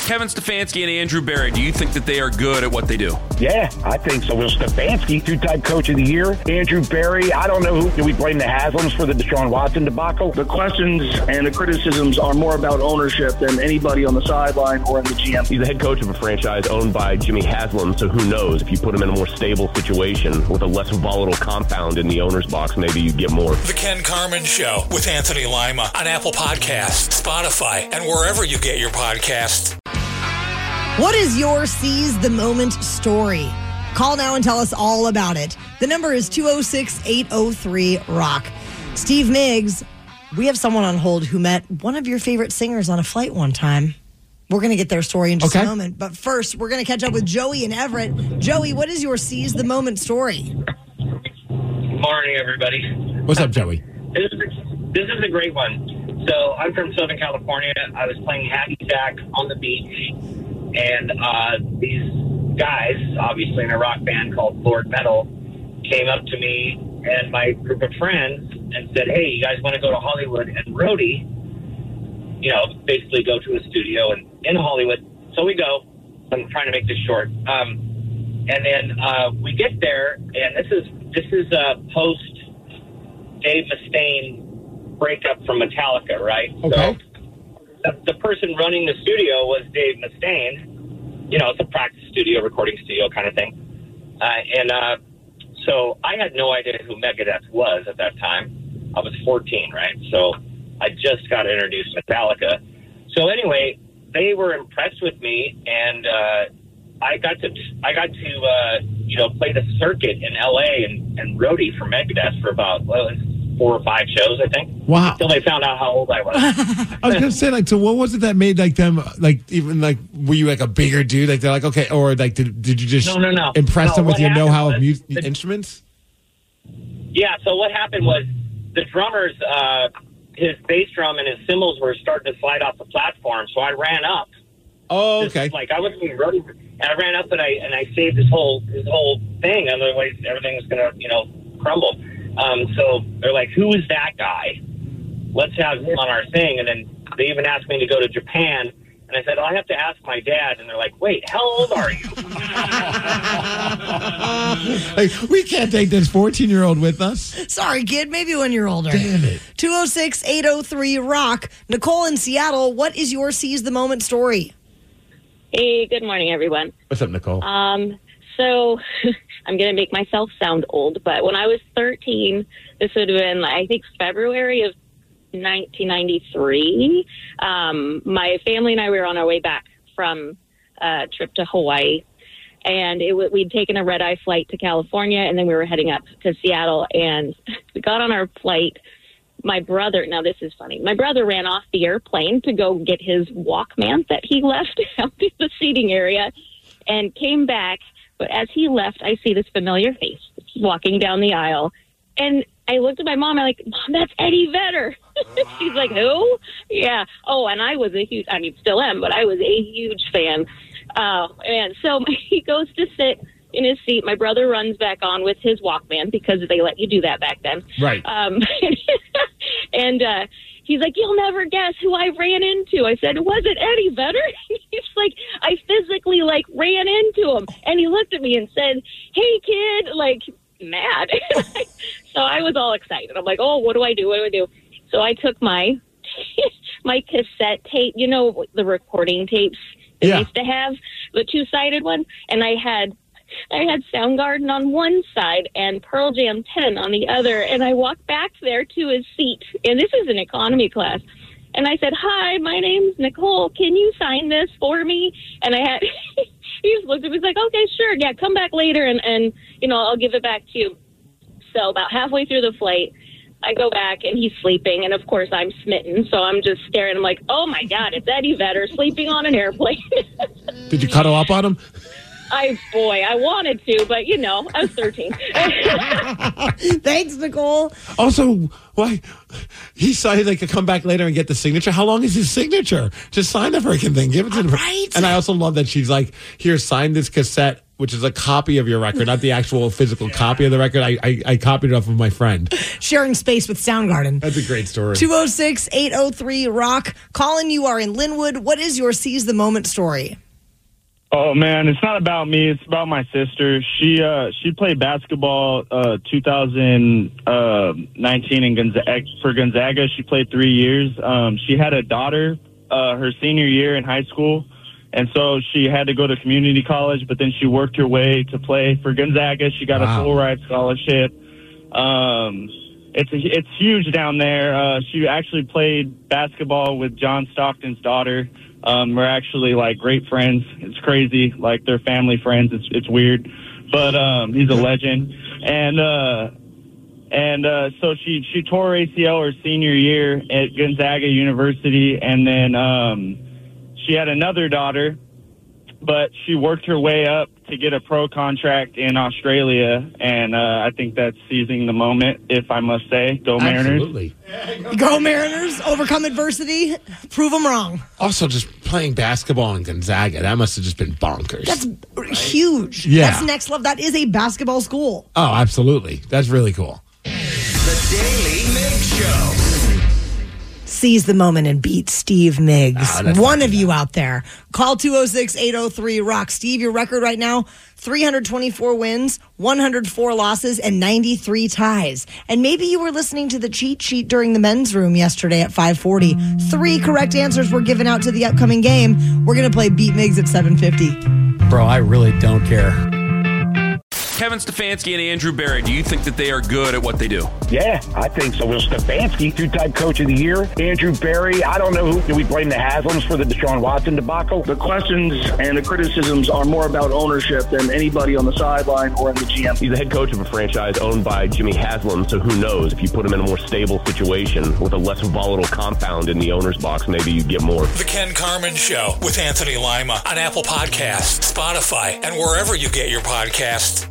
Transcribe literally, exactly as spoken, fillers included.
Kevin Stefanski and Andrew Berry, do you think that they are good at what they do? Yeah, I think so. Will Stefanski, two-time coach of the year. Andrew Berry, I don't know who. Do we blame the Haslams for the Deshaun Watson debacle? The questions and the criticisms are more about ownership than anybody on the sideline or in the G M. He's the head coach of a franchise owned by Jimmy Haslam, so who knows? If you put him in a more stable situation with a less volatile compound in the owner's box, maybe you get more. The Ken Carman Show with Anthony Lima on Apple Podcasts, Spotify, and wherever you get your podcasts. What is your Seize the Moment story? Call now and tell us all about it. The number is two oh six, eight oh three, rock. Steve Miggs, we have someone on hold who met one of your favorite singers on a flight one time. We're going to get their story in just okay. a moment. But first, we're going to catch up with Joey and Everett. Joey, what is your Seize the Moment story? Morning, everybody. What's up, Joey? This is, this is a great one. So I'm from Southern California. I was playing hacky sack on the beach, and uh, these guys, obviously in a rock band called Lord Metal, came up to me and my group of friends and said, hey, you guys want to go to Hollywood and roadie? You know, basically go to a studio and in Hollywood. So we go. I'm trying to make this short. Um, and then uh, we get there, and this is this is uh, post Dave Mustaine breakup from Metallica, right? Okay. So the, the person running the studio was Dave Mustaine. You know, it's a practice studio, recording studio kind of thing. Uh, and uh, so I had no idea who Megadeth was at that time. I was fourteen, right? So I just got introduced to Metallica. So anyway, they were impressed with me, and uh, I got to I got to uh, you know play the circuit in L A and, and roadie for Megadeth for about well, four or five shows, I think. Wow! Until they found out how old I was. I was gonna say, like, so what was it that made like them like even like were you like a bigger dude? Like they're like okay, or like did did you just no no no impress no, them with what your know-how happened of music was the- instruments? Yeah. So what happened was the drummers. Uh, his bass drum and his cymbals were starting to slide off the platform, so I ran up. Oh, Just, okay. like I wasn't even ready, and I ran up and I and I saved his whole his whole thing. Otherwise, everything's gonna you know crumble. Um, so they're like, "Who is that guy? Let's have him on our thing." And then they even asked me to go to Japan, and I said, oh, "I have to ask my dad." And they're like, "Wait, how old are you?" Like, we can't take this fourteen-year-old with us. Sorry, kid. Maybe when you're older. Damn it. two oh six, eight oh three, rock. Nicole in Seattle, what is your Seize the Moment story? Hey, good morning, everyone. What's up, Nicole? Um, so I'm going to make myself sound old, but when I was thirteen, this would have been, I think, February of nineteen ninety-three. Um, my family and I were on our way back from a trip to Hawaii, and it w- we'd taken a red-eye flight to California, and then we were heading up to Seattle, and we got on our flight. My brother, now this is funny, my brother ran off the airplane to go get his Walkman that he left out in the seating area and came back. But as he left, I see this familiar face walking down the aisle. And I looked at my mom, I'm like, Mom, that's Eddie Vedder. She's like, who? Yeah. Oh, and I was a huge, I mean, still am, but I was a huge fan. Uh, and so he goes to sit in his seat. My brother runs back on with his Walkman because they let you do that back then. Right. Um, and uh, he's like, you'll never guess who I ran into. I said, was it Eddie Vedder? He's like, I physically, like, ran into him. And he looked at me and said, hey, kid, like, mad. So I was all excited. I'm like, oh, what do I do? What do I do? So I took my my cassette tape, you know, the recording tapes they Yeah. used to have, the two-sided one, and I had I had Soundgarden on one side and Pearl Jam ten on the other, and I walked back there to his seat, and this is an economy class, and I said, hi, my name's Nicole, can you sign this for me? And I had, he just looked at me, he's like, okay, sure, yeah, come back later, and, and, you know, I'll give it back to you. So about halfway through the flight, I go back, and he's sleeping, and of course I'm smitten, so I'm just staring, I'm like, oh my God, it's Eddie Vedder sleeping on an airplane. Did you cuddle up on him? I, boy, I wanted to, but, you know, I was thirteen. Thanks, Nicole. Also, why he signed like to come back later and get the signature? How long is his signature? Just sign the freaking thing. Give it to him. Right. And I also love that she's like, here, sign this cassette which is a copy of your record, not the actual physical copy of the record. I, I, I copied it off of my friend. Sharing space with Soundgarden. That's a great story. two oh six, eight oh three, rock. Colin, you are in Linwood. What is your Seize the Moment story? Oh man, it's not about me. It's about my sister. She uh, she played basketball uh, two thousand nineteen in Gonzaga, for Gonzaga. She played three years. Um, she had a daughter uh, her senior year in high school, and so she had to go to community college. But then she worked her way to play for Gonzaga. She got wow. a full ride scholarship. Um, it's a, it's huge down there. Uh, she actually played basketball with John Stockton's daughter. Um, we're actually like great friends. It's crazy. Like they're family friends. It's, it's weird, but, um, he's a legend. And, uh, and, uh, so she, she tore A C L her senior year at Gonzaga University. And then, um, she had another daughter, but she worked her way up to get a pro contract in Australia. And, uh, I think that's seizing the moment, if I must say. Go Mariners. Absolutely. Go Mariners. Overcome adversity. Prove them wrong. Also, just playing basketball in Gonzaga, that must have just been bonkers. That's huge. Yeah. That's next level. That is a basketball school. Oh, absolutely. That's really cool. The Daily Mix Show. Seize the moment and beat Steve Miggs. Oh, One of you out there. Call two oh six, eight oh three, rock. Steve, your record right now, three hundred twenty-four wins, one hundred four losses, and ninety-three ties. And maybe you were listening to the cheat sheet during the men's room yesterday at five forty. Three correct answers were given out to the upcoming game. We're going to play Beat Miggs at seven fifty. Bro, I really don't care. Kevin Stefanski and Andrew Berry, do you think that they are good at what they do? Yeah, I think so. Will Stefanski, two-time coach of the year. Andrew Berry, I don't know who. Do we blame the Haslams for the Deshaun Watson debacle? The questions and the criticisms are more about ownership than anybody on the sideline or in the G M. He's the head coach of a franchise owned by Jimmy Haslam, so who knows? If you put him in a more stable situation with a less volatile compound in the owner's box, maybe you get more. The Ken Carman Show with Anthony Lima on Apple Podcasts, Spotify, and wherever you get your podcasts.